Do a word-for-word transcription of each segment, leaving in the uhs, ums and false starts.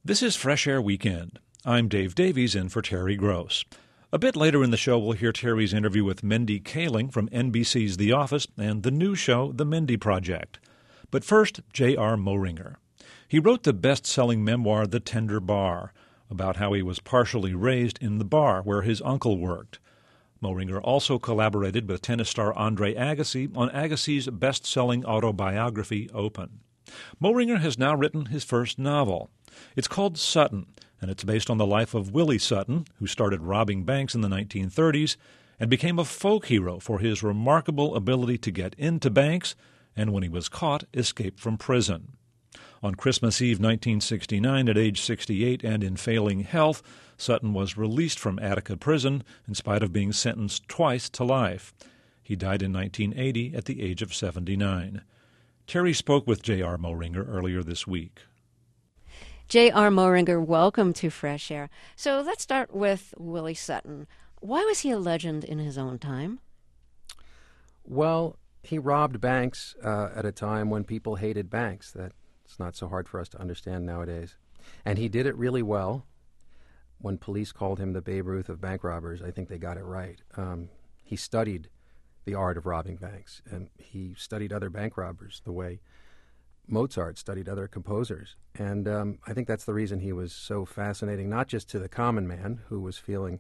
This is Fresh Air Weekend. I'm Dave Davies in for Terry Gross. A bit later in the show, we'll hear Terry's interview with Mindy Kaling from N B C's The Office and the new show, The Mindy Project. But first, J R. Moehringer. He wrote the best-selling memoir, The Tender Bar, about how he was partially raised in the bar where his uncle worked. Moehringer also collaborated with tennis star Andre Agassi on Agassi's best-selling autobiography, Open. Moehringer has now written his first novel. It's called Sutton, and it's based on the life of Willie Sutton, who started robbing banks in the nineteen thirties and became a folk hero for his remarkable ability to get into banks and, when he was caught, escape from prison. On Christmas Eve nineteen sixty-nine, at age sixty-eight and in failing health, Sutton was released from Attica prison in spite of being sentenced twice to life. He died in nineteen eighty at the age of seventy-nine. Terry spoke with J R. Moehringer earlier this week. J R. Moehringer, welcome to Fresh Air. So let's start with Willie Sutton. Why was he a legend in his own time? Well, he robbed banks uh, at a time when people hated banks. That's not so hard for us to understand nowadays. And he did it really well. When police called him the Babe Ruth of bank robbers, I think they got it right. Um, he studied the art of robbing banks, and he studied other bank robbers the way Mozart studied other composers. And um, I think that's the reason he was so fascinating, not just to the common man who was feeling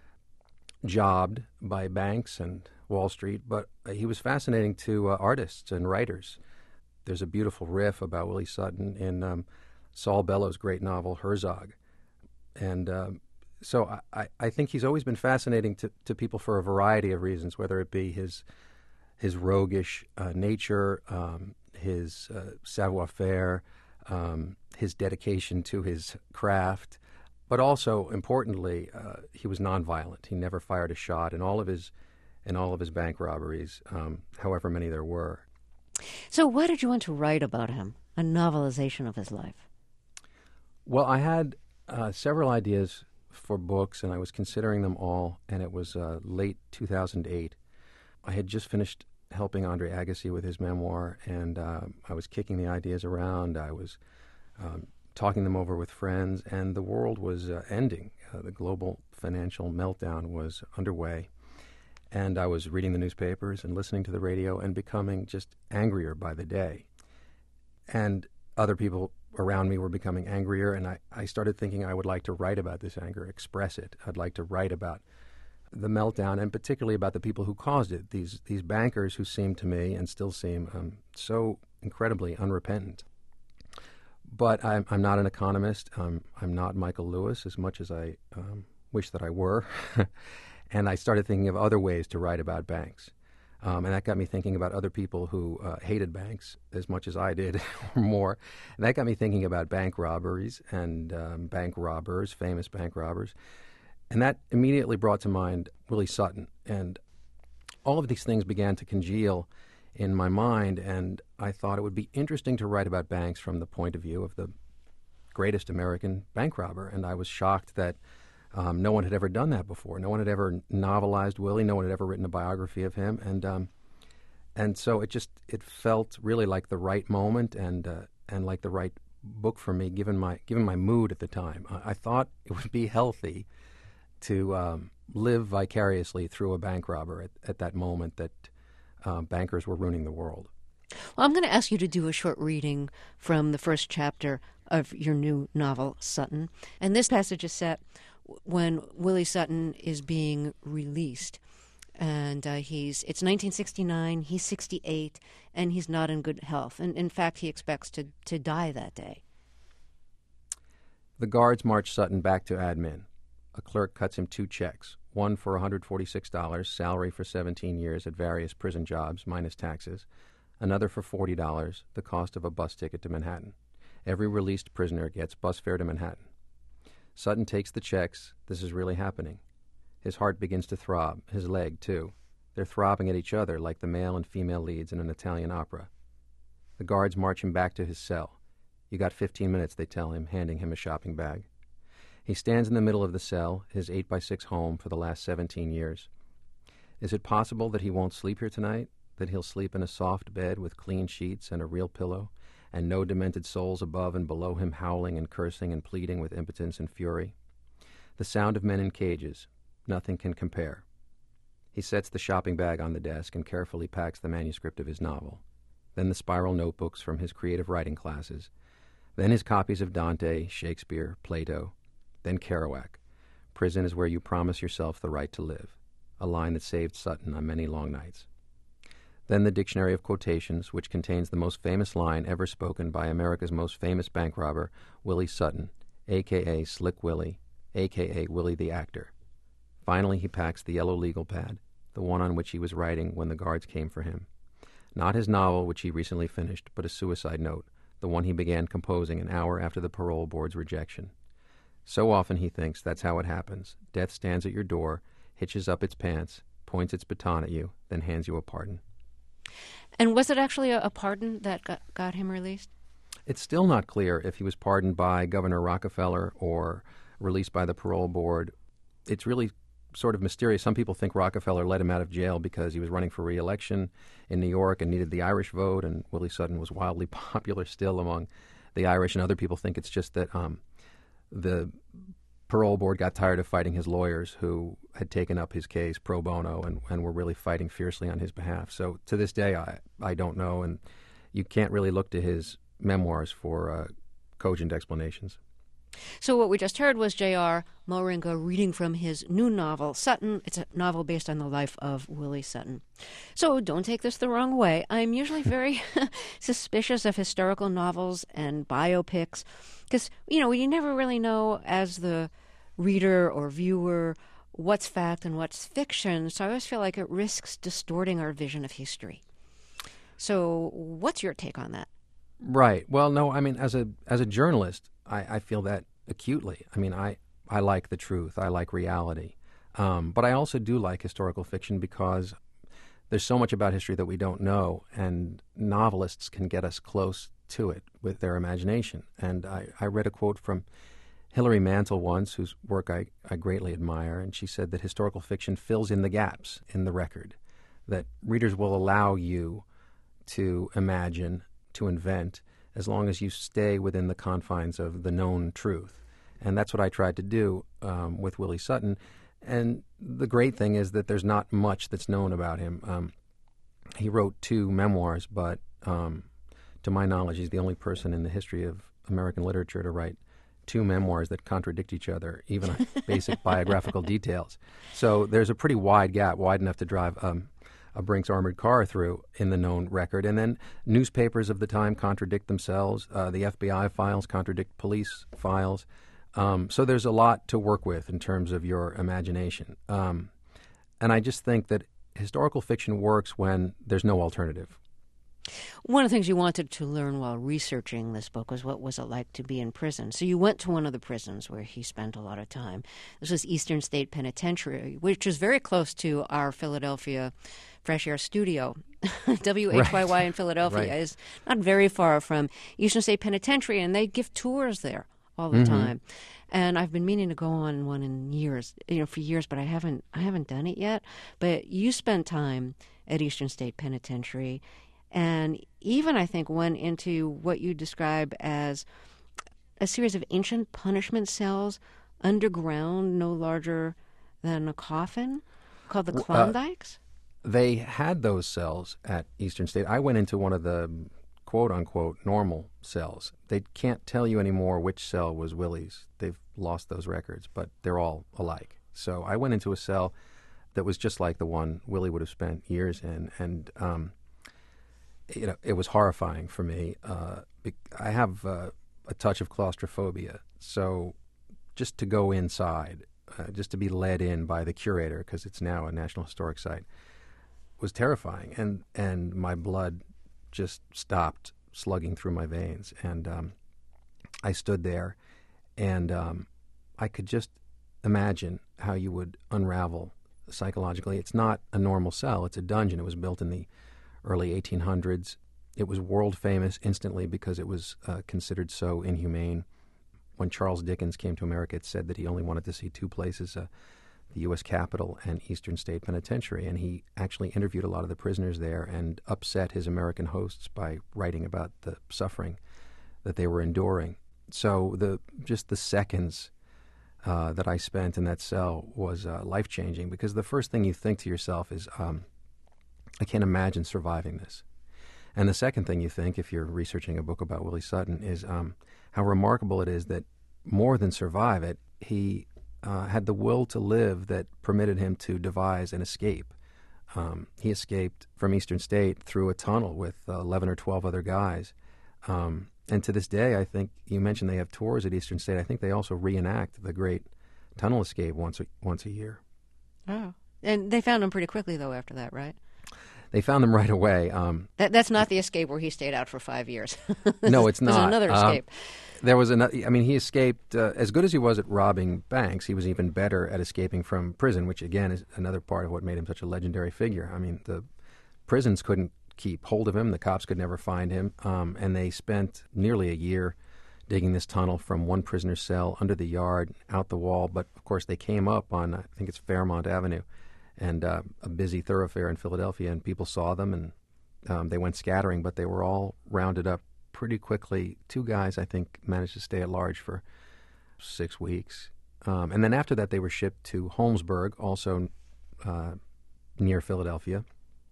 jobbed by banks and Wall Street, but he was fascinating to uh, artists and writers. There's a beautiful riff about Willie Sutton in um, Saul Bellows' great novel, Herzog. And um, so I, I think he's always been fascinating to, to people for a variety of reasons, whether it be his his roguish uh, nature, um, his uh, savoir-faire, um, his dedication to his craft, but also, importantly, uh, he was nonviolent. He never fired a shot in all of his in all of his bank robberies, um, however many there were. So why did you want to write about him, a novelization of his life? Well, I had uh, several ideas for books, and I was considering them all, and it was uh, late two thousand eight. I had just finished helping Andre Agassi with his memoir, and uh, I was kicking the ideas around. I was um, talking them over with friends, and the world was uh, ending. Uh, the global financial meltdown was underway, and I was reading the newspapers and listening to the radio and becoming just angrier by the day. And other people around me were becoming angrier, and I, I started thinking I would like to write about this anger, express it. I'd like to write about the meltdown, and particularly about the people who caused it, these these bankers who seemed to me, and still seem, um, so incredibly unrepentant. But I'm, I'm not an economist. Um, I'm not Michael Lewis, as much as I um, wish that I were. And I started thinking of other ways to write about banks. Um, and that got me thinking about other people who uh, hated banks as much as I did, or more. And that got me thinking about bank robberies and um, bank robbers, famous bank robbers. And that immediately brought to mind Willie Sutton. And all of these things began to congeal in my mind, and I thought it would be interesting to write about banks from the point of view of the greatest American bank robber. And I was shocked that um, no one had ever done that before. No one had ever novelized Willie. No one had ever written a biography of him. And um, and so it just it felt really like the right moment and uh, and like the right book for me, given my given my mood at the time. I, I thought it would be healthy to um, live vicariously through a bank robber at, at that moment that uh, bankers were ruining the world. Well, I'm going to ask you to do a short reading from the first chapter of your new novel, Sutton. And this passage is set when Willie Sutton is being released. And uh, he's it's nineteen sixty-nine, he's sixty-eight, and he's not in good health. And in fact, he expects to, to die that day. The guards march Sutton back to admin. A clerk cuts him two checks, one for one hundred forty-six dollars, salary for seventeen years at various prison jobs, minus taxes, another for forty dollars, the cost of a bus ticket to Manhattan. Every released prisoner gets bus fare to Manhattan. Sutton takes the checks. This is really happening. His heart begins to throb, his leg, too. They're throbbing at each other like the male and female leads in an Italian opera. The guards march him back to his cell. You got fifteen minutes, they tell him, handing him a shopping bag. He stands in the middle of the cell, his eight by six home for the last seventeen years. Is it possible that he won't sleep here tonight? That he'll sleep in a soft bed with clean sheets and a real pillow, and no demented souls above and below him howling and cursing and pleading with impotence and fury. The sound of men in cages, nothing can compare. He sets the shopping bag on the desk and carefully packs the manuscript of his novel, then the spiral notebooks from his creative writing classes, then his copies of Dante, Shakespeare, Plato, then Kerouac. Prison is where you promise yourself the right to live, a line that saved Sutton on many long nights. Then the Dictionary of Quotations, which contains the most famous line ever spoken by America's most famous bank robber, Willie Sutton, a k a. Slick Willie, a k a. Willie the Actor. Finally, he packs the yellow legal pad, the one on which he was writing when the guards came for him. Not his novel, which he recently finished, but a suicide note, the one he began composing an hour after the parole board's rejection. So often, he thinks, that's how it happens. Death stands at your door, hitches up its pants, points its baton at you, then hands you a pardon. And was it actually a, a pardon that got, got him released? It's still not clear if he was pardoned by Governor Rockefeller or released by the parole board. It's really sort of mysterious. Some people think Rockefeller let him out of jail because he was running for re-election in New York and needed the Irish vote, and Willie Sutton was wildly popular still among the Irish, and other people think it's just that um, the parole board got tired of fighting his lawyers who had taken up his case pro bono and, and were really fighting fiercely on his behalf. So to this day, I, I don't know, and you can't really look to his memoirs for uh, cogent explanations. So what we just heard was J R. Moehringer reading from his new novel, Sutton. It's a novel based on the life of Willie Sutton. So don't take this the wrong way. I'm usually very suspicious of historical novels and biopics because, you know, you never really know as the reader or viewer what's fact and what's fiction. So I always feel like it risks distorting our vision of history. So what's your take on that? Right. Well, no, I mean, as a as a journalist, I, I feel that acutely. I mean, I, I like the truth. I like reality. Um, but I also do like historical fiction because there's so much about history that we don't know, and novelists can get us close to it with their imagination. And I, I read a quote from Hilary Mantel once, whose work I, I greatly admire, and she said that historical fiction fills in the gaps in the record, that readers will allow you to imagine, to invent, as long as you stay within the confines of the known truth. And that's what I tried to do um, with Willie Sutton. And the great thing is that there's not much that's known about him. Um, he wrote two memoirs, but um, to my knowledge, he's the only person in the history of American literature to write two memoirs that contradict each other, even on basic biographical details. So there's a pretty wide gap, wide enough to drive um, a Brinks armored car through in the known record. And then newspapers of the time contradict themselves. Uh, the F B I files contradict police files. Um, so there's a lot to work with in terms of your imagination. Um, and I just think that historical fiction works when there's no alternative. One of the things you wanted to learn while researching this book was what was it like to be in prison. So you went to one of the prisons where he spent a lot of time. This was Eastern State Penitentiary, which is very close to our Philadelphia Fresh Air Studio. W H Y Y right. in Philadelphia right. is not very far from Eastern State Penitentiary, and they give tours there all the mm-hmm. time. And I've been meaning to go on one in years, you know, for years, but I haven't I haven't done it yet. But you spent time at Eastern State Penitentiary, and even, I think, went into what you describe as a series of ancient punishment cells underground, no larger than a coffin, called the Klondikes? Uh, they had those cells at Eastern State. I went into one of the quote-unquote normal cells. They can't tell you anymore which cell was Willie's. They've lost those records, but they're all alike. So I went into a cell that was just like the one Willie would have spent years in, and um, you know, it was horrifying for me. Uh, I have uh, a touch of claustrophobia, so just to go inside, uh, just to be led in by the curator, because it's now a National Historic Site, was terrifying, and and my blood just stopped slugging through my veins, and um, I stood there, and um, I could just imagine how you would unravel psychologically. It's not a normal cell; it's a dungeon. It was built in the early eighteen hundreds. It was world famous instantly because it was uh, considered so inhumane. When Charles Dickens came to America, it said that he only wanted to see two places, uh, the U S Capitol and Eastern State Penitentiary, and he actually interviewed a lot of the prisoners there and upset his American hosts by writing about the suffering that they were enduring. So the just the seconds uh, that I spent in that cell was uh, life-changing, because the first thing you think to yourself is, um, I can't imagine surviving this. And the second thing you think, if you're researching a book about Willie Sutton, is um, how remarkable it is that more than survive it, he uh, had the will to live that permitted him to devise an escape. Um, he escaped from Eastern State through a tunnel with uh, eleven or twelve other guys. Um, and to this day, I think, you mentioned they have tours at Eastern State. I think they also reenact the great tunnel escape once a, once a year. Oh. And they found him pretty quickly, though, after that, right? They found them right away. Um, that, that's not the escape where he stayed out for five years. No, it's not. There's another escape. Um, there was another. I mean, he escaped. Uh, as good as he was at robbing banks, he was even better at escaping from prison, which again is another part of what made him such a legendary figure. I mean, the prisons couldn't keep hold of him. The cops could never find him, um, and they spent nearly a year digging this tunnel from one prisoner's cell under the yard, out the wall. But of course, they came up on, I think it's Fairmount Avenue, and uh, a busy thoroughfare in Philadelphia, and people saw them, and um, they went scattering, but they were all rounded up pretty quickly. Two guys, I think, managed to stay at large for six weeks. Um, and then after that, they were shipped to Holmesburg, also uh, near Philadelphia.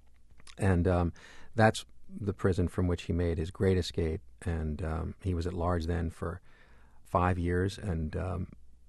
And um, that's the prison from which he made his great escape. And um, he was at large then for five years and um,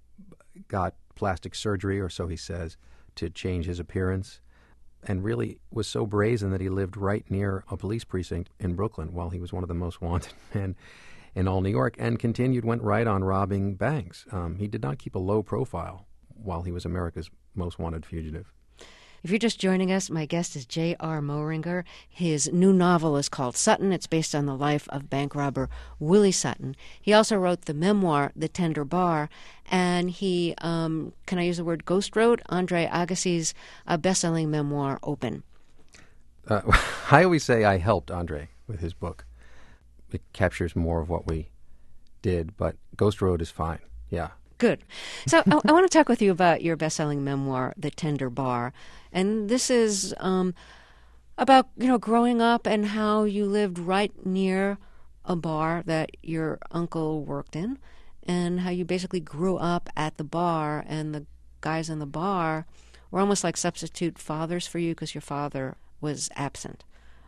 got plastic surgery, or so he says, to change his appearance, and really was so brazen that he lived right near a police precinct in Brooklyn while he was one of the most wanted men in all New York, and continued, went right on robbing banks. Um, he did not keep a low profile while he was America's most wanted fugitive. If you're just joining us, my guest is J R. Moehringer. His new novel is called Sutton. It's based on the life of bank robber Willie Sutton. He also wrote the memoir, The Tender Bar, and he, um, can I use the word ghost wrote, Andre Agassi's uh, best-selling memoir, Open. Uh, I always say I helped Andre with his book. It captures more of what we did, but ghost wrote is fine, yeah. Good. So I, I want to talk with you about your best-selling memoir, The Tender Bar. And this is um, about, you know, growing up and how you lived right near a bar that your uncle worked in, and how you basically grew up at the bar, and the guys in the bar were almost like substitute fathers for you because your father was absent.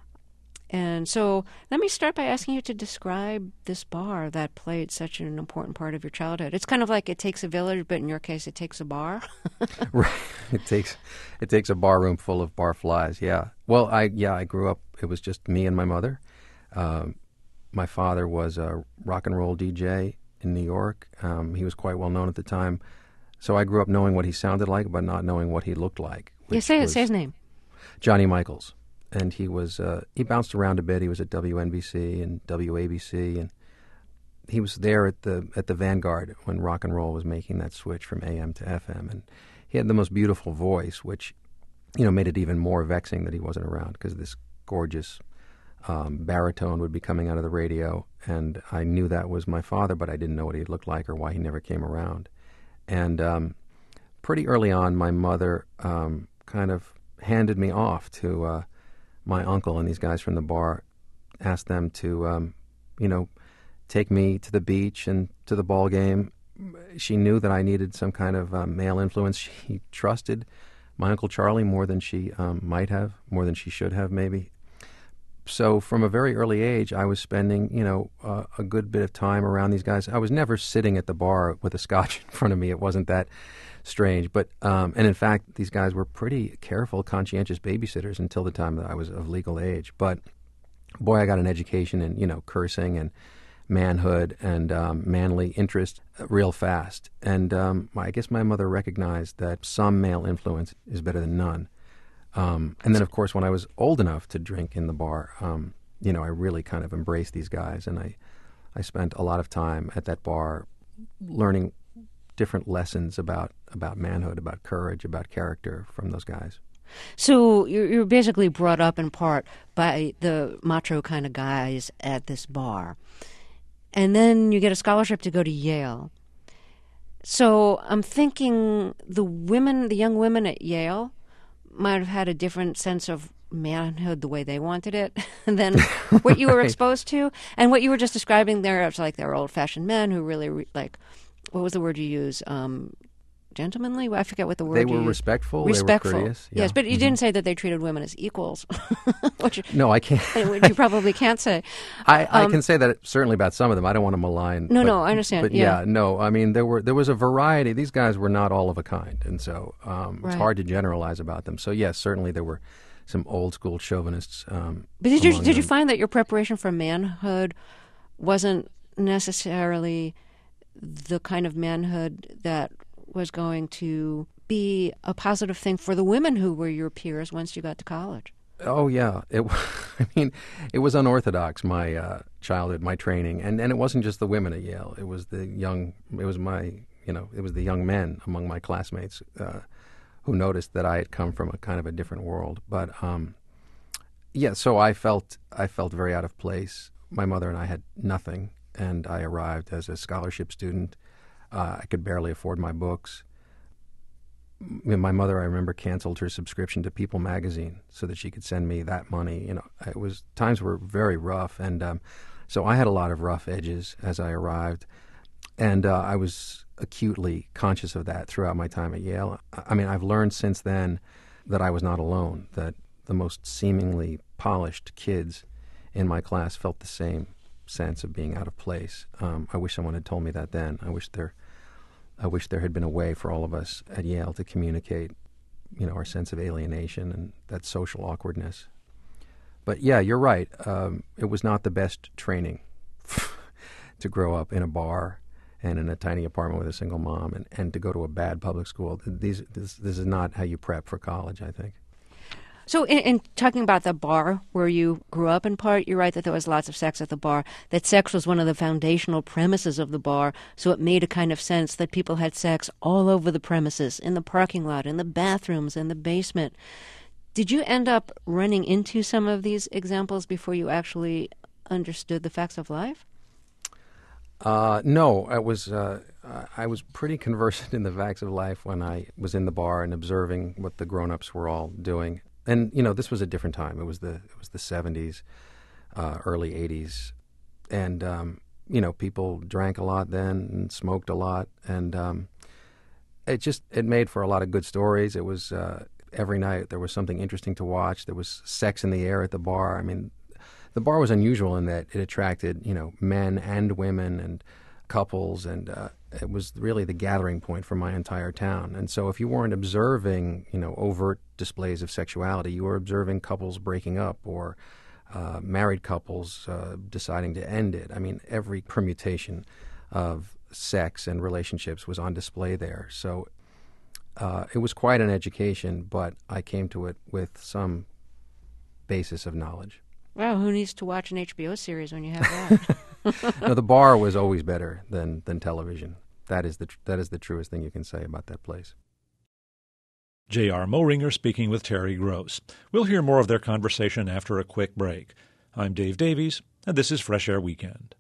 And so let me start by asking you to describe this bar that played such an important part of your childhood. It's kind of like It Takes a Village, but in your case, it takes a bar. Right. It takes it takes a bar room full of barflies, yeah. Well, I yeah, I grew up, it was just me and my mother. Um, my father was a rock and roll D J in New York. Um, he was quite well known at the time. So I grew up knowing what he sounded like, but not knowing what he looked like. Yeah, say, say his name. Johnny Michaels. And he was uh, he bounced around a bit. He was at W N B C and W A B C, and he was there at the at the vanguard when rock and roll was making that switch from A M to F M. And he had the most beautiful voice, which, you know, made it even more vexing that he wasn't around, because this gorgeous um, baritone would be coming out of the radio, and I knew that was my father, but I didn't know what he looked like or why he never came around. And um, pretty early on, my mother um, kind of handed me off to Uh, my uncle and these guys from the bar, asked them to, um, you know, take me to the beach and to the ball game. She knew that I needed some kind of uh, male influence. She trusted my Uncle Charlie more than she um, might have, more than she should have, maybe. So from a very early age, I was spending, you know, uh, a good bit of time around these guys. I was never sitting at the bar with a scotch in front of me. It wasn't that strange. But um, and in fact, these guys were pretty careful, conscientious babysitters until the time that I was of legal age. But boy, I got an education in, you know, cursing and manhood and um, manly interest real fast. And um, I guess my mother recognized that some male influence is better than none. Um, and then, of course, when I was old enough to drink in the bar, um, you know, I really kind of embraced these guys, and I, I spent a lot of time at that bar learning different lessons about, about manhood, about courage, about character from those guys. So you're, you're basically brought up in part by the macho kind of guys at this bar. And then you get a scholarship to go to Yale. So I'm thinking the women, the young women at Yale might have had a different sense of manhood the way they wanted it than what you were Right. exposed to. And what you were just describing there, it's like they were old-fashioned men who really, re- like, what was the word you use? Um, gentlemanly? I forget what the word They you were used. respectful. Respectful. They were courteous. Yes, yeah. but you Mhm. didn't say that they treated women as equals, which, No, I can't. which you probably can't say. I, I Um, can say that certainly about some of them. I don't want to malign. No, but, no, I understand, But yeah. yeah. no. I mean, there were there was a variety. These guys were not all of a kind, and so um, it's Right. hard to generalize about them. So yes, certainly there were some old school chauvinists. Um, But did you among did you them. find that your preparation for manhood wasn't necessarily the kind of manhood that was going to be a positive thing for the women who were your peers once you got to college? Oh yeah, it. I mean, it was unorthodox. My uh, childhood, my training, and, and it wasn't just the women at Yale. It was the young. It was my. You know, it was the young men among my classmates uh, who noticed that I had come from a kind of a different world. But um, yeah, so I felt I felt very out of place. My mother and I had nothing, and I arrived as a scholarship student. Uh, I could barely afford my books. M- My mother, I remember, canceled her subscription to People magazine so that she could send me that money. You know, it was times were very rough, and um, so I had a lot of rough edges as I arrived, and uh, I was acutely conscious of that throughout my time at Yale. I I mean, I've learned since then that I was not alone. That the most seemingly polished kids in my class felt the same sense of being out of place. Um, I wish someone had told me that then. I wish there. I wish there had been a way for all of us at Yale to communicate, you know, our sense of alienation and that social awkwardness. But yeah, you're right. Um, it was not the best training to grow up in a bar and in a tiny apartment with a single mom, and, and to go to a bad public school. These, this, this is not how you prep for college, I think. So, in, in talking about the bar where you grew up, in part, you're right that there was lots of sex at the bar, that sex was one of the foundational premises of the bar, so it made a kind of sense that people had sex all over the premises, in the parking lot, in the bathrooms, in the basement. Did you end up running into some of these examples before you actually understood the facts of life? Uh, no, I was uh, I was pretty conversant in the facts of life when I was in the bar and observing what the grown-ups were all doing. And you know, this was a different time. It was the it was the seventies, uh, early eighties, and um, you know, people drank a lot then and smoked a lot, and um, it just it made for a lot of good stories. It was uh, every night there was something interesting to watch. There was sex in the air at the bar. I mean, the bar was unusual in that it attracted, you know, men and women and couples, and uh, it was really the gathering point for my entire town. And so if you weren't observing, you know, overt displays of sexuality, you were observing couples breaking up or uh, married couples uh, deciding to end it. I mean, every permutation of sex and relationships was on display there. So uh, it was quite an education, but I came to it with some basis of knowledge. Well, who needs to watch an H B O series when you have that? No, the bar was always better than, than television. That is the tr- that is the truest thing you can say about that place. J R. Moehringer speaking with Terry Gross. We'll hear more of their conversation after a quick break. I'm Dave Davies, and this is Fresh Air Weekend.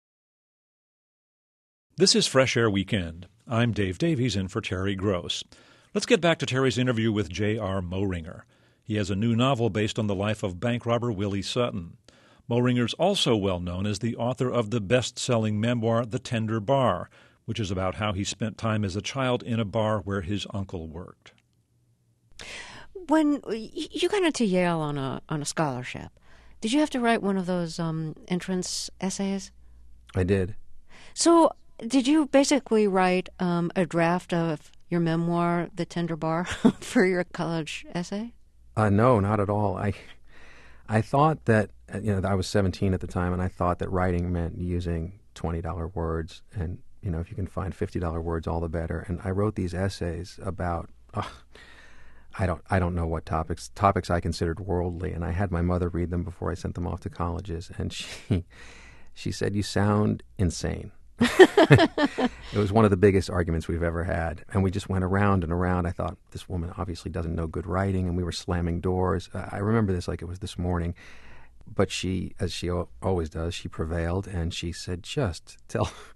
This is Fresh Air Weekend. I'm Dave Davies in for Terry Gross. Let's get back to Terry's interview with J R. Moehringer. He has a new novel based on the life of bank robber Willie Sutton. Moehringer's also well known as the author of the best-selling memoir The Tender Bar, which is about how he spent time as a child in a bar where his uncle worked. When you got into Yale on a on a scholarship, did you have to write one of those um, entrance essays? I did. So did you basically write um, a draft of your memoir, The Tender Bar, for your college essay? Uh, no, not at all. I I thought that, you know, I was seventeen at the time, and I thought that writing meant using twenty dollar words, and, you know, if you can find fifty dollar words, all the better. And I wrote these essays about, uh, I don't I don't know what topics, topics I considered worldly, and I had my mother read them before I sent them off to colleges, and she she said, "You sound insane." It was one of the biggest arguments we've ever had, and we just went around and around. I thought, this woman obviously doesn't know good writing, and we were slamming doors. Uh, I remember this like it was this morning, but she, as she o- always does, she prevailed, and she said, just tell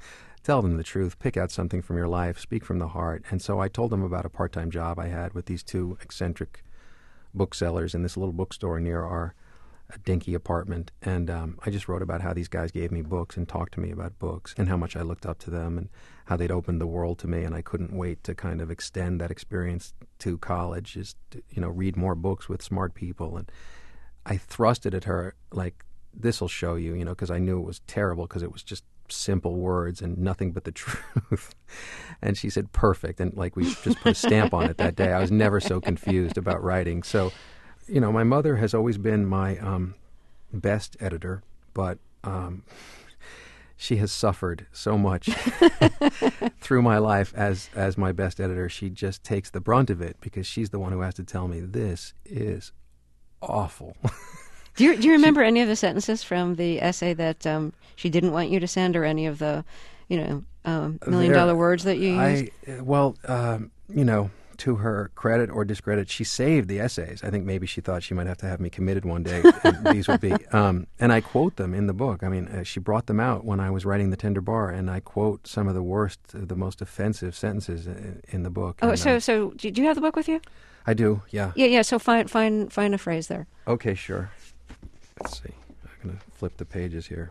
tell them the truth, pick out something from your life, speak from the heart. And so I told them about a part-time job I had with these two eccentric booksellers in this little bookstore near our uh, dinky apartment. And um, I just wrote about how these guys gave me books and talked to me about books and how much I looked up to them and how they'd opened the world to me. And I couldn't wait to kind of extend that experience to college, just to, you know, read more books with smart people. And I thrust it at her like, this will show you, you know, because I knew it was terrible because it was just simple words and nothing but the truth. And she said, perfect. And like we just put a stamp on it that day. I was never so confused about writing. So, you know, my mother has always been my um, best editor, but um, she has suffered so much through my life as, as my best editor. She just takes the brunt of it because she's the one who has to tell me this is awful. Do you, do you remember she, any of the sentences from the essay that um, she didn't want you to send, or any of the, you know, um, million there, dollar words that you used? I, well, um, you know, to her credit or discredit, she saved the essays. I think maybe she thought she might have to have me committed one day. And these would be, um, and I quote them in the book. I mean, uh, she brought them out when I was writing The Tender Bar, and I quote some of the worst, uh, the most offensive sentences in, in the book. Oh, and, so um, so do you have the book with you? I do. Yeah. Yeah, yeah. So find find find a phrase there. Okay, sure. Let's see. I'm going to flip the pages here.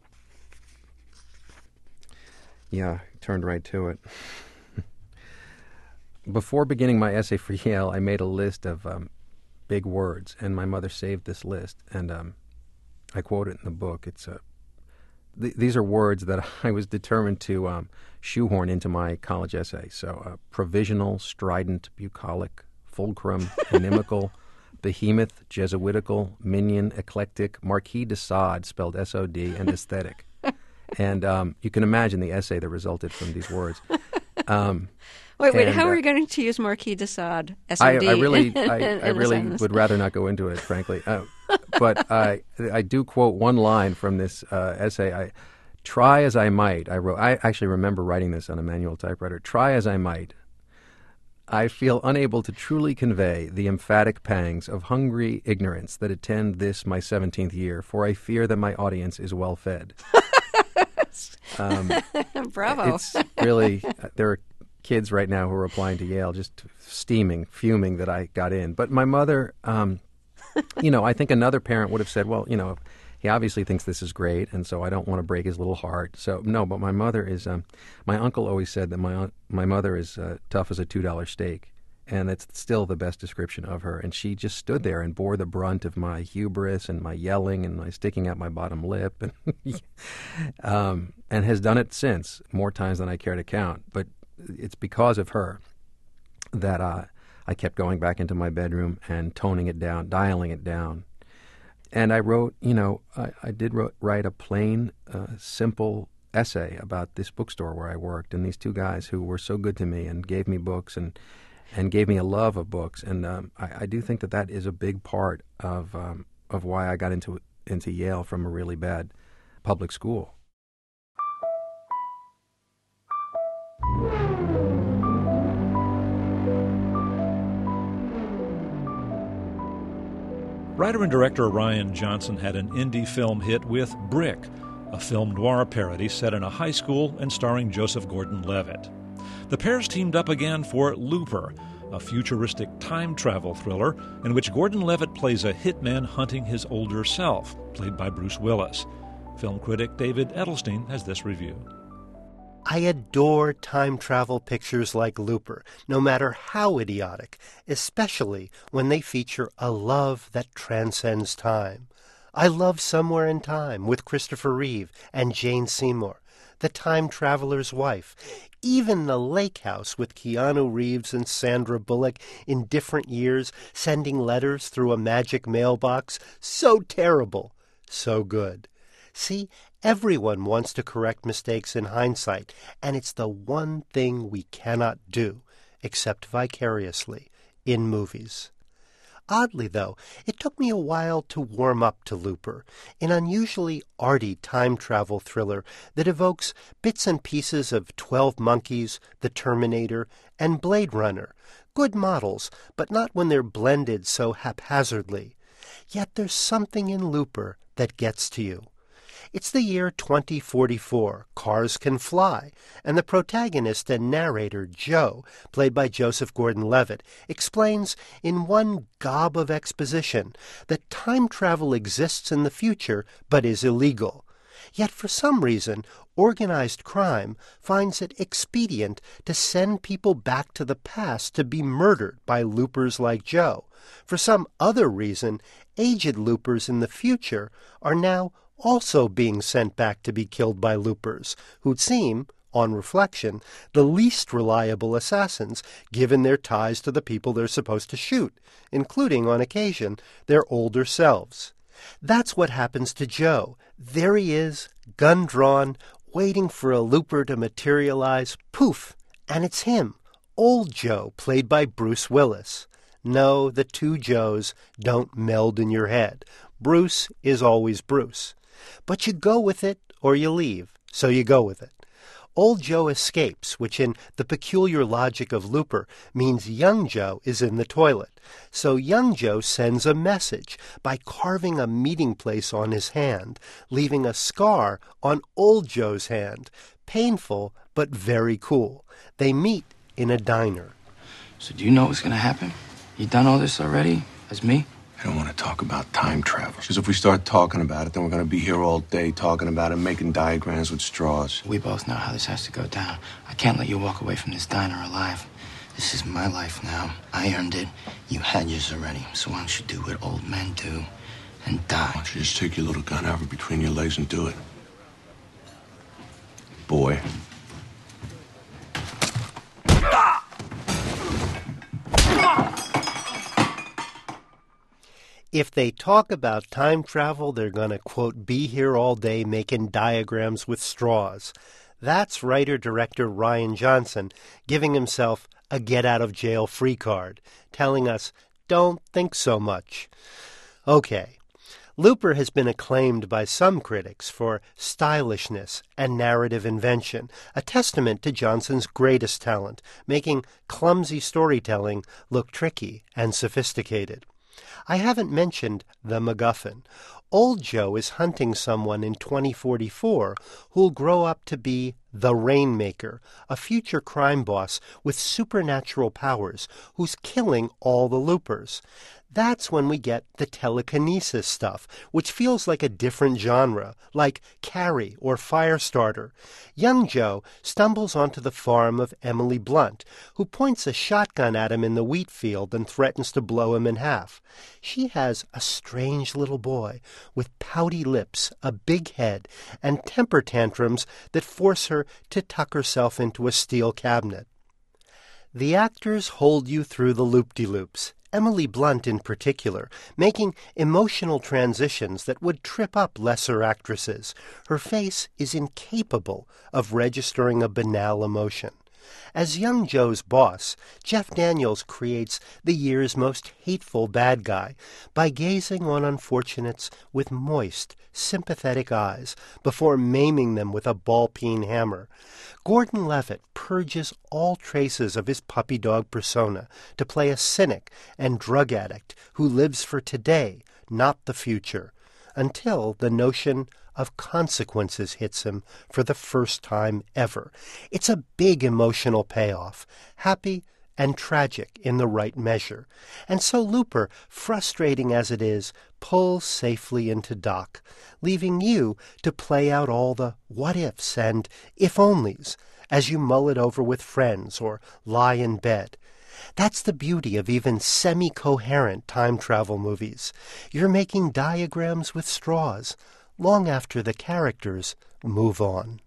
Yeah, turned right to it. Before beginning my essay for Yale, I made a list of um, big words, and my mother saved this list, and um, I quote it in the book. It's a, th- These are words that I was determined to um, shoehorn into my college essay. So uh, provisional, strident, bucolic, fulcrum, inimical, behemoth, Jesuitical, minion, eclectic, Marquis de Sade, spelled S O D, and aesthetic. And um, you can imagine the essay that resulted from these words. Um, wait, wait, and, how uh, are we going to use Marquis de Sade, S O D? I, I really, in, I, in I really sentence? would rather not go into it, frankly. Uh, but I, I do quote one line from this uh, essay. I try as I might. I wrote. I actually remember writing this on a manual typewriter. Try as I might, I feel unable to truly convey the emphatic pangs of hungry ignorance that attend this my seventeenth year, for I fear that my audience is well fed. um, Bravo. It's really, there are kids right now who are applying to Yale just steaming, fuming that I got in. But my mother, um, you know, I think another parent would have said, well, you know, he obviously thinks this is great, and so I don't want to break his little heart. So, no, but my mother is, um, my uncle always said that my aunt, my mother is uh, tough as a two dollar steak, and it's still the best description of her. And she just stood there and bore the brunt of my hubris and my yelling and my sticking out my bottom lip, and, um, and has done it since, more times than I care to count. But it's because of her that uh, I kept going back into my bedroom and toning it down, dialing it down. And I wrote, you know, I, I did wrote, write a plain, uh, simple essay about this bookstore where I worked and these two guys who were so good to me and gave me books and and gave me a love of books. And um, I, I do think that that is a big part of um, of why I got into into Yale from a really bad public school. Writer and director Rian Johnson had an indie film hit with Brick, a film noir parody set in a high school and starring Joseph Gordon-Levitt. The pairs teamed up again for Looper, a futuristic time travel thriller in which Gordon-Levitt plays a hitman hunting his older self, played by Bruce Willis. Film critic David Edelstein has this review. I adore time travel pictures like Looper, no matter how idiotic, especially when they feature a love that transcends time. I love Somewhere in Time with Christopher Reeve and Jane Seymour, The Time Traveler's Wife, even The Lake House with Keanu Reeves and Sandra Bullock in different years sending letters through a magic mailbox. So terrible, so good. See, everyone wants to correct mistakes in hindsight, and it's the one thing we cannot do, except vicariously, in movies. Oddly, though, it took me a while to warm up to Looper, an unusually arty time travel thriller that evokes bits and pieces of Twelve Monkeys, The Terminator, and Blade Runner. Good models, but not when they're blended so haphazardly. Yet there's something in Looper that gets to you. It's the year twenty forty-four. Cars can fly, and the protagonist and narrator, Joe, played by Joseph Gordon-Levitt, explains in one gob of exposition that time travel exists in the future but is illegal. Yet for some reason, organized crime finds it expedient to send people back to the past to be murdered by loopers like Joe. For some other reason, aged loopers in the future are now also being sent back to be killed by loopers, who seem, on reflection, the least reliable assassins, given their ties to the people they're supposed to shoot, including, on occasion, their older selves. That's what happens to Joe. There he is, gun drawn, waiting for a looper to materialize. Poof! And it's him, old Joe, played by Bruce Willis. No, the two Joes don't meld in your head. Bruce is always Bruce. But you go with it or you leave, so you go with it. Old Joe escapes, which in the peculiar logic of Looper means young Joe is in the toilet. So young Joe sends a message by carving a meeting place on his hand, leaving a scar on old Joe's hand. Painful, but very cool. They meet in a diner. So do you know what's going to happen? You done all this already? As me? I don't want to talk about time travel. Because if we start talking about it, then we're going to be here all day talking about it, making diagrams with straws. We both know how this has to go down. I can't let you walk away from this diner alive. This is my life now. I earned it. You had yours already. So why don't you do what old men do and die? Why don't you just take your little gun out from between your legs and do it? Boy. If they talk about time travel, they're going to, quote, be here all day making diagrams with straws. That's writer-director Rian Johnson giving himself a get-out-of-jail-free card, telling us, don't think so much. Okay, Looper has been acclaimed by some critics for stylishness and narrative invention, a testament to Johnson's greatest talent, making clumsy storytelling look tricky and sophisticated. I haven't mentioned the MacGuffin. Old Joe is hunting someone in twenty forty-four who'll grow up to be the Rainmaker, a future crime boss with supernatural powers who's killing all the loopers. That's when we get the telekinesis stuff, which feels like a different genre, like Carrie or Firestarter. Young Joe stumbles onto the farm of Emily Blunt, who points a shotgun at him in the wheat field and threatens to blow him in half. She has a strange little boy with pouty lips, a big head, and temper tantrums that force her to tuck herself into a steel cabinet. The actors hold you through the loop-de-loops. Emily Blunt in particular, making emotional transitions that would trip up lesser actresses. Her face is incapable of registering a banal emotion. As young Joe's boss, Jeff Daniels creates the year's most hateful bad guy by gazing on unfortunates with moist, sympathetic eyes before maiming them with a ball-peen hammer. Gordon-Levitt purges all traces of his puppy dog persona to play a cynic and drug addict who lives for today, not the future, until the notion of consequences hits him for the first time ever. It's a big emotional payoff, happy and tragic in the right measure. And so Looper, frustrating as it is, pulls safely into dock, leaving you to play out all the what-ifs and if-onlys as you mull it over with friends or lie in bed. That's the beauty of even semi-coherent time travel movies. You're making diagrams with straws, long after the characters move on.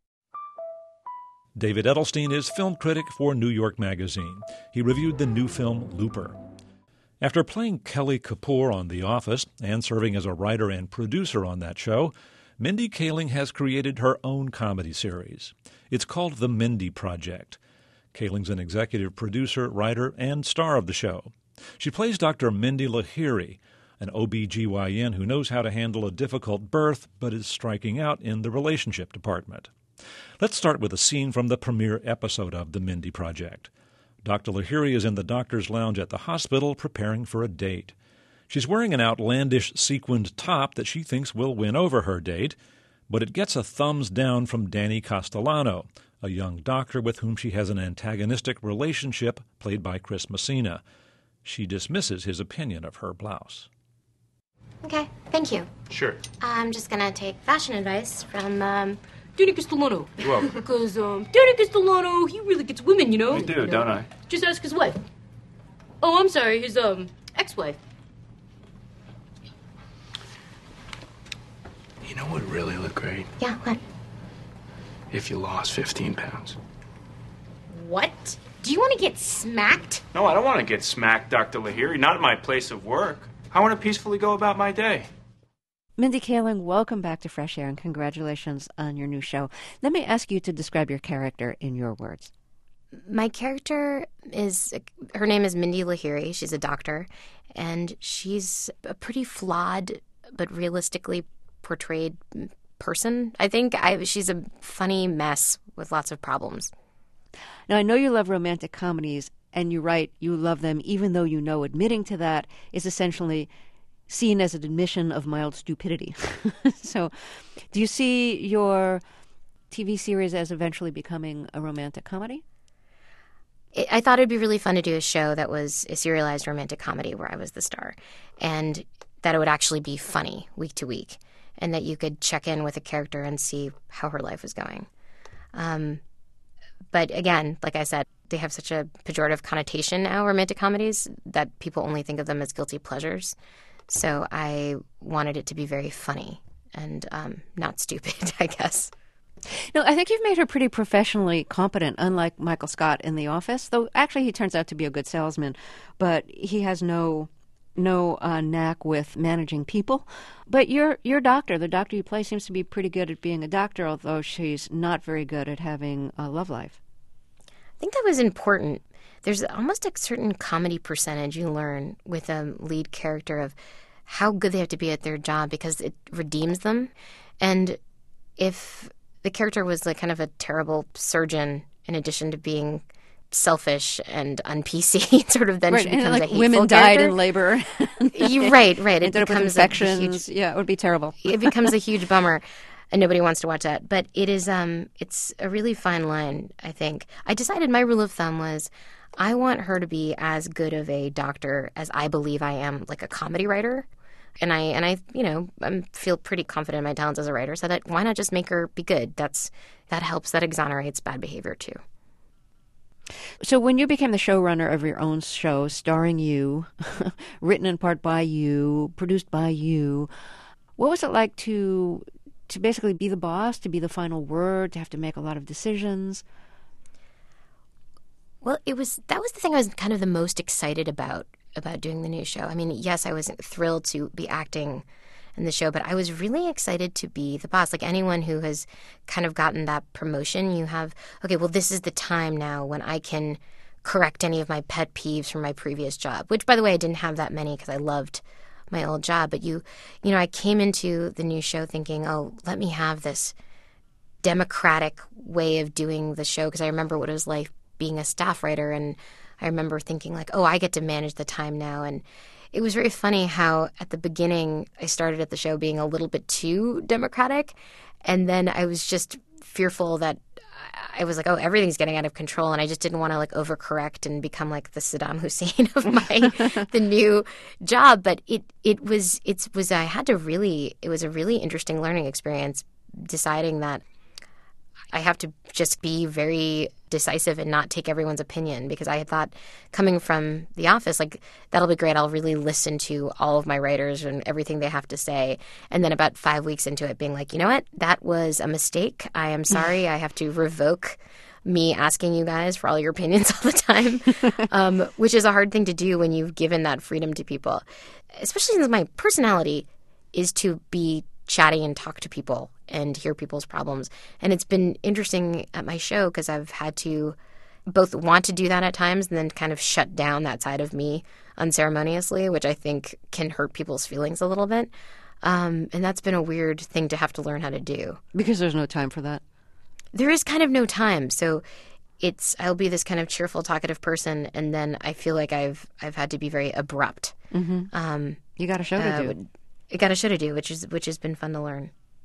David Edelstein is film critic for New York Magazine. He reviewed the new film Looper. After playing Kelly Kapoor on The Office and serving as a writer and producer on that show, Mindy Kaling has created her own comedy series. It's called The Mindy Project. Kaling's an executive producer, writer, and star of the show. She plays Doctor Mindy Lahiri, an O B G Y N who knows how to handle a difficult birth but is striking out in the relationship department. Let's start with a scene from the premiere episode of The Mindy Project. Doctor Lahiri is in the doctor's lounge at the hospital preparing for a date. She's wearing an outlandish sequined top that she thinks will win over her date, but it gets a thumbs down from Danny Castellano, a young doctor with whom she has an antagonistic relationship, played by Chris Messina. She dismisses his opinion of her blouse. Okay, thank you. Sure. I'm just gonna take fashion advice from, um, Danny Castellano. You're welcome. Because, um, Danny Castellano, he really gets women, you know? I do, you know? don't I? Just ask his wife. Oh, I'm sorry, his, um, ex-wife. You know what really looked great? Yeah, what? If you lost fifteen pounds. What? Do you want to get smacked? No, I don't want to get smacked, Doctor Lahiri. Not at my place of work. I want to peacefully go about my day. Mindy Kaling, welcome back to Fresh Air, and congratulations on your new show. Let me ask you to describe your character in your words. My character is, her name is Mindy Lahiri. She's a doctor, and she's a pretty flawed but realistically portrayed person. I think I, she's a funny mess with lots of problems. Now, I know you love romantic comedies, and you write you love them even though you know admitting to that is essentially seen as an admission of mild stupidity. So do you see your T V series as eventually becoming a romantic comedy? I thought it'd be really fun to do a show that was a serialized romantic comedy where I was the star, and that it would actually be funny week to week, and that you could check in with a character and see how her life was going. Um, but again, like I said, they have such a pejorative connotation now, romantic comedies, that people only think of them as guilty pleasures. So I wanted it to be very funny and um, not stupid, I guess. No, I think you've made her pretty professionally competent, unlike Michael Scott in The Office, though actually he turns out to be a good salesman, but he has no no uh, knack with managing people. But your your doctor, the doctor you play, seems to be pretty good at being a doctor, although she's not very good at having a love life. I think that was important. There's almost a certain comedy percentage you learn with a lead character of how good they have to be at their job because it redeems them. And if the character was like kind of a terrible surgeon in addition to being selfish and un-P C, sort of then right, she becomes and, like, a hateful women character. died in labor. You're right, right. It Ended up with becomes infections. a huge, yeah, it would be terrible. It becomes a huge bummer, and nobody wants to watch that. But it is, um, it's a really fine line, I think. I decided my rule of thumb was I want her to be as good of a doctor as I believe I am, like a comedy writer. And I, and I, you know, I feel pretty confident in my talents as a writer, so that why not just make her be good? That's that helps. That exonerates bad behavior too. So when you became the showrunner of your own show, starring you, written in part by you, produced by you, what was it like to to basically be the boss, to be the final word, to have to make a lot of decisions? Well, it was that was the thing I was kind of the most excited about about doing the new show. I mean, yes, I was thrilled to be acting in the show, but I was really excited to be the boss. Like anyone who has kind of gotten that promotion, you have, okay, well, this is the time now when I can correct any of my pet peeves from my previous job, which, by the way, I didn't have that many because I loved my old job. But you, you know, I came into the new show thinking, oh, let me have this democratic way of doing the show, because I remember what it was like being a staff writer, and I remember thinking like, oh, I get to manage the time now. And it was very funny how at the beginning I started at the show being a little bit too democratic, and then I was just fearful that I was like, oh, everything's getting out of control, and I just didn't want to like overcorrect and become like the Saddam Hussein of my the new job. But it it was it was I had to really it was a really interesting learning experience, deciding that I have to just be very decisive and not take everyone's opinion, because I had thought, coming from The Office, like, that'll be great. I'll really listen to all of my writers and everything they have to say. And then about five weeks into it being like, you know what? That was a mistake. I am sorry. I have to revoke me asking you guys for all your opinions all the time, um, which is a hard thing to do when you've given that freedom to people, especially since my personality is to be chatty and talk to people and hear people's problems. And it's been interesting at my show because I've had to both want to do that at times and then kind of shut down that side of me unceremoniously, which I think can hurt people's feelings a little bit. Um, and that's been a weird thing to have to learn how to do. Because there's no time for that. There is kind of no time. So it's I'll be this kind of cheerful, talkative person, and then I feel like I've I've had to be very abrupt. Mm-hmm. Um, you got a show to uh, do. I got a show to do, which is which has been fun to learn.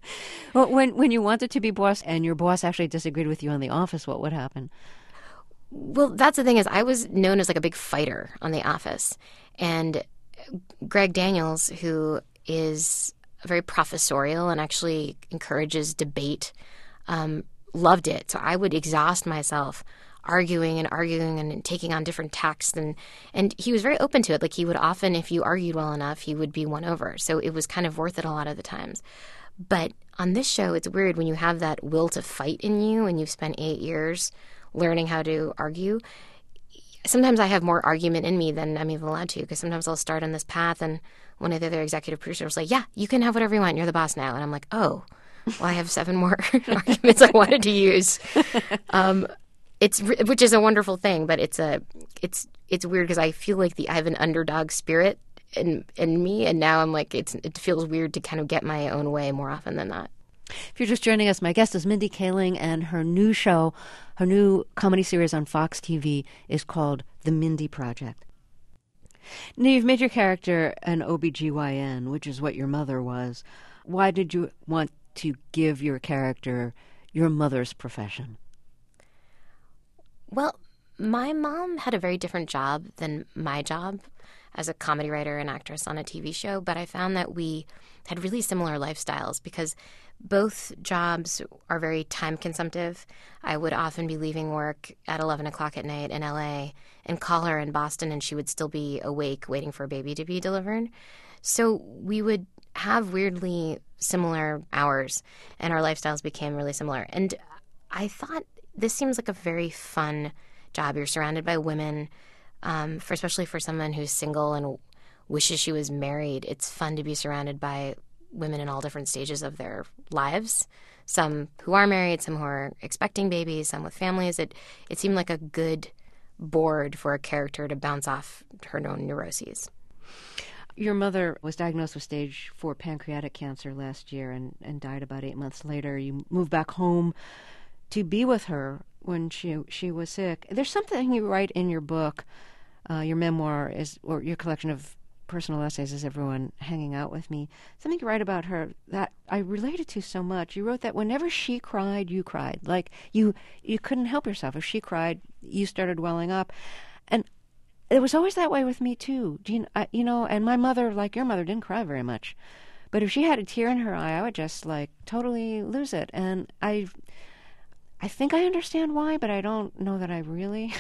Well, when when you wanted to be boss and your boss actually disagreed with you in the office, what would happen? Well, that's the thing is I was known as like a big fighter on The Office. And Greg Daniels, who is very professorial and actually encourages debate, um, loved it. So I would exhaust myself arguing and arguing and taking on different texts. And, and he was very open to it. Like he would often, if you argued well enough, he would be won over. So it was kind of worth it a lot of the times. But on this show, it's weird when you have that will to fight in you and you've spent eight years learning how to argue. Sometimes I have more argument in me than I'm even allowed to, because sometimes I'll start on this path and one of the other executive producers will say, yeah, you can have whatever you want. You're the boss now. And I'm like, oh, well, I have seven more arguments I wanted to use. Um, it's which is a wonderful thing, but it's a it's it's weird because I feel like the I have an underdog spirit in in me, and now I'm like it's it feels weird to kind of get my own way more often than not. If you're just joining us, my guest is Mindy Kaling, and her new show, her new comedy series on Fox T V is called The Mindy Project. Now, you've made your character an O B G Y N, which is what your mother was. Why did you want to give your character your mother's profession? Well, my mom had a very different job than my job as a comedy writer and actress on a T V show, but I found that we had really similar lifestyles because both jobs are very time-consumptive. I would often be leaving work at eleven o'clock at night in L A and call her in Boston, and she would still be awake waiting for a baby to be delivered. So we would have weirdly similar hours, and our lifestyles became really similar. And I thought this seems like a very fun job. You're surrounded by women, um, for especially for someone who's single and wishes she was married. It's fun to be surrounded by women in all different stages of their lives, some who are married, some who are expecting babies, some with families. It it seemed like a good board for a character to bounce off her own neuroses. Your mother was diagnosed with stage four pancreatic cancer last year and, and died about eight months later. You moved back home to be with her when she she was sick. There's something you write in your book, uh, your memoir, is or your collection of personal essays, Is Everyone Hanging Out With Me? Something you write about her that I related to so much. You wrote that whenever she cried, you cried. Like you you couldn't help yourself. If she cried, you started welling up. And it was always that way with me, too. Do you, I, you know, and my mother, like your mother, didn't cry very much. But if she had a tear in her eye, I would just, like, totally lose it. And I I think I understand why, but I don't know that I really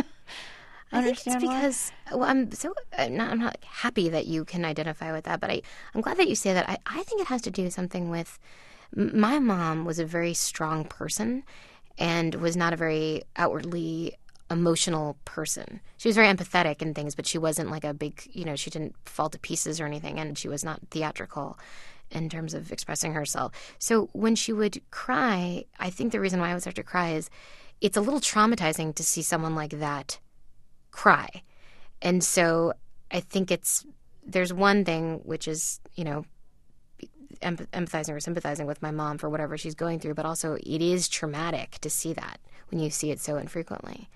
I think it's understand because why. well, I'm so I'm not, I'm not happy that you can identify with that, but I, I'm glad that you say that. I, I think it has to do something with my mom was a very strong person and was not a very outwardly emotional person. She was very empathetic and things, but she wasn't like a big, you know, she didn't fall to pieces or anything, and she was not theatrical in terms of expressing herself. So when she would cry, I think the reason why I would start to cry is it's a little traumatizing to see someone like that cry. And so I think it's, there's one thing which is, you know, empathizing or sympathizing with my mom for whatever she's going through, but also it is traumatic to see that when you see it so infrequently.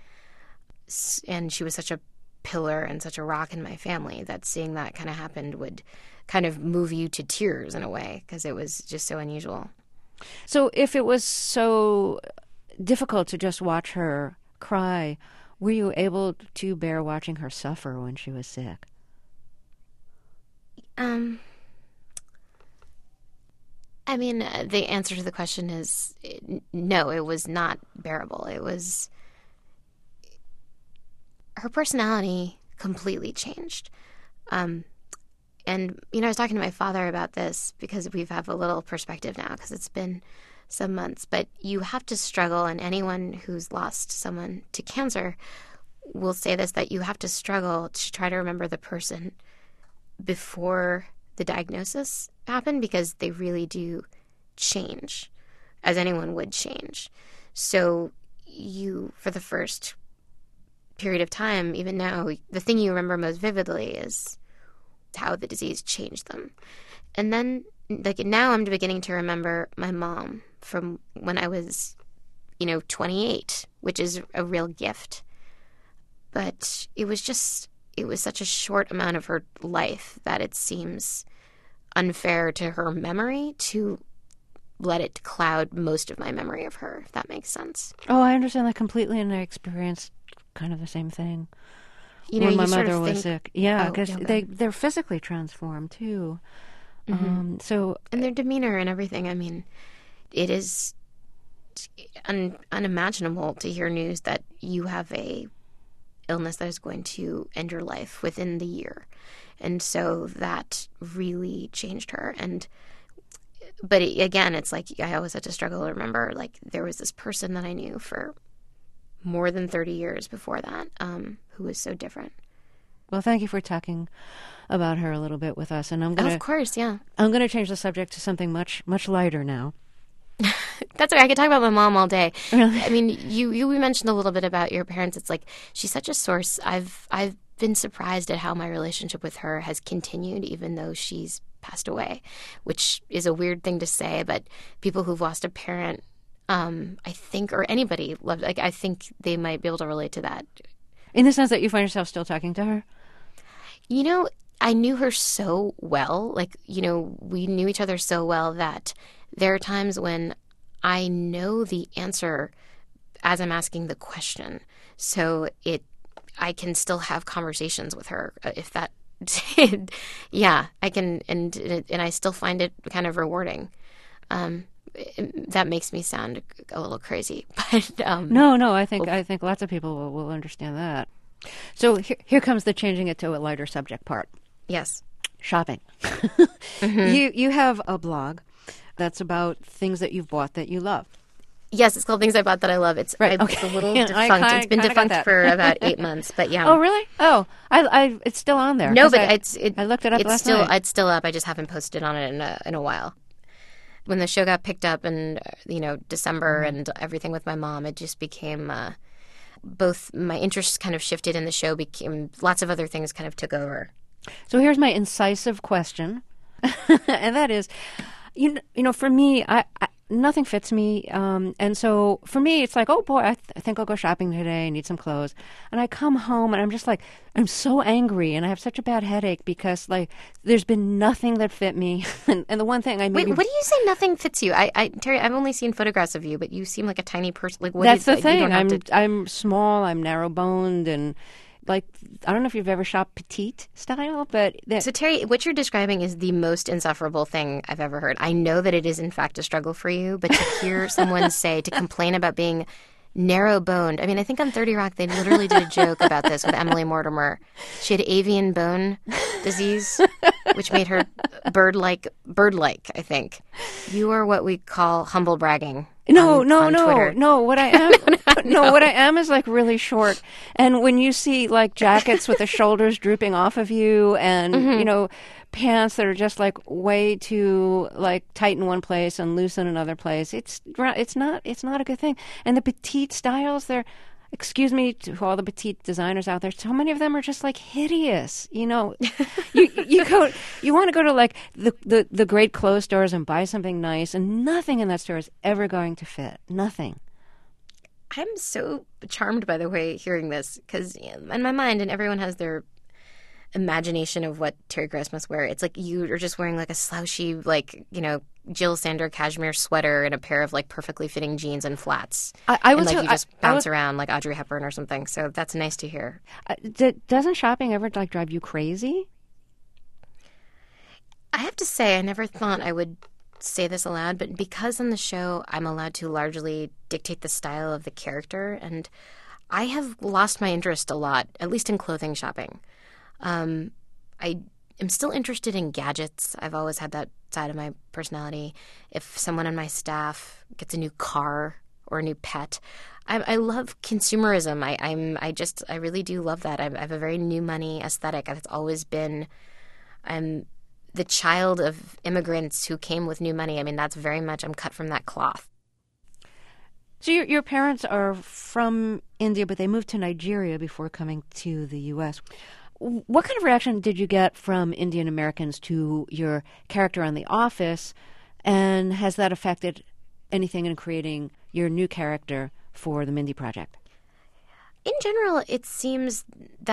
And she was such a pillar and such a rock in my family that seeing that kind of happened would kind of move you to tears in a way because it was just so unusual. So if it was so difficult to just watch her cry, were you able to bear watching her suffer when she was sick? Um, I mean, uh, the answer to the question is no, it was not bearable. It was, her personality completely changed. Um, and, you know, I was talking to my father about this because we have a little perspective now because it's been some months, but you have to struggle, and anyone who's lost someone to cancer will say this, that you have to struggle to try to remember the person before the diagnosis happened because they really do change, as anyone would change. So you, for the first period of time, even now, the thing you remember most vividly is how the disease changed them. And then, like, now I'm beginning to remember my mom from when I was, you know, twenty-eight, which is a real gift. But it was just, it was such a short amount of her life that it seems unfair to her memory to let it cloud most of my memory of her, if that makes sense. Oh, I understand that completely, and I experienced kind of the same thing. You know, when you my sort mother of was think, sick. Yeah, oh, because yeah, they, they're physically transformed, too. Mm-hmm. Um, so, and their demeanor and everything. I mean, it is un- unimaginable to hear news that you have a illness that is going to end your life within the year. And so that really changed her. And but it, again, it's like I always had to struggle to remember, like, there was this person that I knew for more than thirty years before that, um, who was so different. Well, thank you for talking about her a little bit with us. And I'm gonna, oh, of course, yeah. I'm going to change the subject to something much, much lighter now. That's okay. I could talk about my mom all day. Really? I mean, you, you we mentioned a little bit about your parents. It's like she's such a source. I've I've been surprised at how my relationship with her has continued, even though she's passed away, which is a weird thing to say. But people who've lost a parent, um, I think, or anybody, loved, like I think they might be able to relate to that. In the sense that you find yourself still talking to her? You know, I knew her so well. Like, you know, we knew each other so well that there are times when I know the answer as I'm asking the question. So it, I can still have conversations with her if that, yeah, I can, and and I still find it kind of rewarding. Um, that makes me sound a little crazy, but um, no, no, I think well, I think lots of people will, will understand that. So here, here comes the changing it to a lighter subject part. Yes, shopping. mm-hmm. You you have a blog that's about things that you've bought that you love. Yes, it's called Things I Bought That I Love. It's, right. I, Okay. it's a little yeah, defunct. I, it's been defunct for about eight months, but yeah. Oh, really? Oh, I, I, it's still on there. No, but I, it's. It, I looked it up it's last still, night. It's still up. I just haven't posted on it in a, in a while. When the show got picked up in, you know, December mm-hmm. and everything with my mom, it just became uh, both my interests kind of shifted in the show, became lots of other things kind of took over. So here's my incisive question, and that is, you know, you know, for me, I, I nothing fits me, um, and so for me, it's like, oh boy, I, th- I think I'll go shopping today. I need some clothes, and I come home and I'm just like, I'm so angry, and I have such a bad headache because like there's been nothing that fit me, and, and the one thing I maybe wait, what do you say? Nothing fits you? I, I, Terry, I've only seen photographs of you, but you seem like a tiny person. Like what that's is, the thing. I'm to... I'm small. I'm narrow boned and. Like, I don't know if you've ever shopped petite style, but... That... So, Terry, what you're describing is the most insufferable thing I've ever heard. I know that it is, in fact, a struggle for you, but to hear someone say, to complain about being narrow-boned... I mean, I think on thirty Rock, they literally did a joke about this with Emily Mortimer. She had avian bone disease, which made her bird-like, bird-like, I think. You are what we call humble bragging. No, on, no, on no, Twitter. no. What I am, no, no, no, what I am is like really short. And when you see like jackets with the shoulders drooping off of you, and mm-hmm. you know, pants that are just like way too like tight in one place and loose in another place, it's it's not it's not a good thing. And the petite styles, they're. Excuse me to all the petite designers out there. So many of them are just like hideous. You know, you you go, you want to go to like the, the, the great clothes stores and buy something nice, and nothing in that store is ever going to fit. Nothing. I'm so charmed by the way hearing this because in my mind, and everyone has their imagination of what Terry Gross must wear. It's like you are just wearing like a slouchy, like, you know, Jill Sander cashmere sweater and a pair of like perfectly fitting jeans and flats. I, I and like tell, you just I, bounce I would, around like Audrey Hepburn or something. So that's nice to hear. Uh, d- doesn't shopping ever like drive you crazy? I have to say, I never thought I would say this aloud, but because on the show I'm allowed to largely dictate the style of the character, and I have lost my interest a lot, at least in clothing shopping. Um, I am still interested in gadgets. I've always had that side of my personality. If someone on my staff gets a new car or a new pet, I, I love consumerism. I, I'm, I just, I really do love that. I, I have a very new money aesthetic. It's always been, I'm the child of immigrants who came with new money. I mean, that's very much, I'm cut from that cloth. So your your parents are from India, but they moved to Nigeria before coming to the U S What kind of reaction did you get from Indian Americans to your character on The Office, and has that affected anything in creating your new character for the Mindy Project? In general, it seems that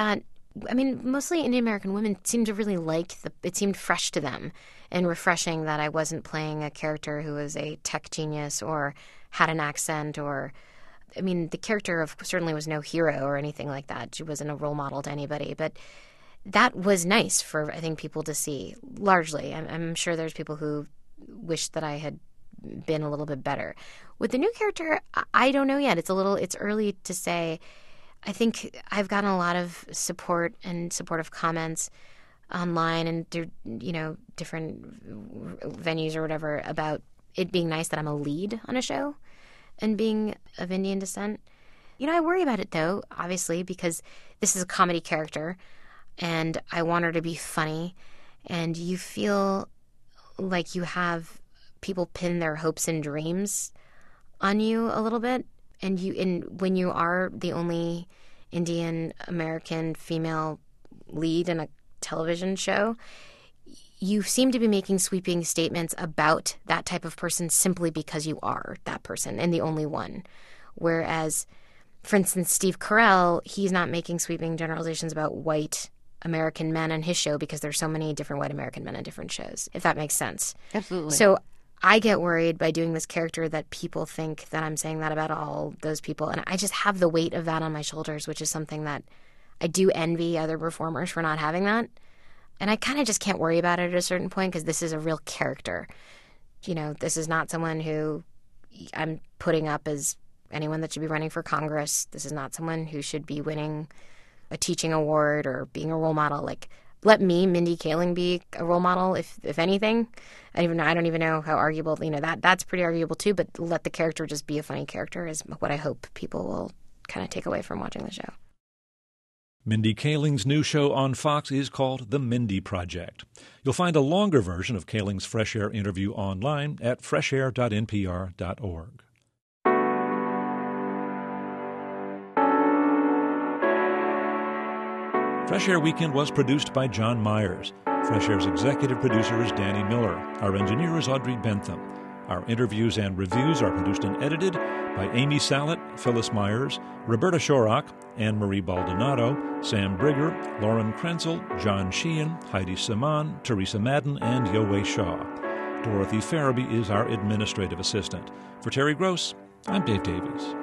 I mean, mostly Indian American women seemed to really like the, it seemed fresh to them and refreshing that I wasn't playing a character who was a tech genius or had an accent or, I mean, the character of certainly was no hero or anything like that. She wasn't a role model to anybody, but that was nice for, I think, people to see, largely. I'm, I'm sure there's people who wish that I had been a little bit better. With the new character, I don't know yet. It's a little, it's early to say. I think I've gotten a lot of support and supportive comments online and, you know, different venues or whatever about it being nice that I'm a lead on a show and being of Indian descent. You know, I worry about it, though, obviously, because this is a comedy character and I want her to be funny. And you feel like you have people pin their hopes and dreams on you a little bit. And you, and when you are the only Indian American female lead in a television show, you seem to be making sweeping statements about that type of person simply because you are that person and the only one. Whereas, for instance, Steve Carell, he's not making sweeping generalizations about white American men on his show because there's so many different white American men on different shows, if that makes sense. Absolutely. So I get worried by doing this character that people think that I'm saying that about all those people. And I just have the weight of that on my shoulders, which is something that I do envy other performers for not having that. And I kind of just can't worry about it at a certain point because this is a real character. You know, this is not someone who I'm putting up as anyone that should be running for Congress. This is not someone who should be winning a teaching award or being a role model. Like, let me, Mindy Kaling, be a role model, if if anything. I even I don't even know how arguable, you know, that that's pretty arguable too, but let the character just be a funny character is what I hope people will kind of take away from watching the show. Mindy Kaling's new show on Fox is called The Mindy Project. You'll find a longer version of Kaling's Fresh Air interview online at fresh air dot n p r dot org. Fresh Air Weekend was produced by John Myers. Fresh Air's executive producer is Danny Miller. Our engineer is Audrey Bentham. Our interviews and reviews are produced and edited by Amy Salet, Phyllis Myers, Roberta Shorrock, Anne-Marie Baldonado, Sam Brigger, Lauren Krenzel, John Sheehan, Heidi Saman, Teresa Madden, and Yowei Shaw. Dorothy Farabee is our administrative assistant. For Terry Gross, I'm Dave Davies.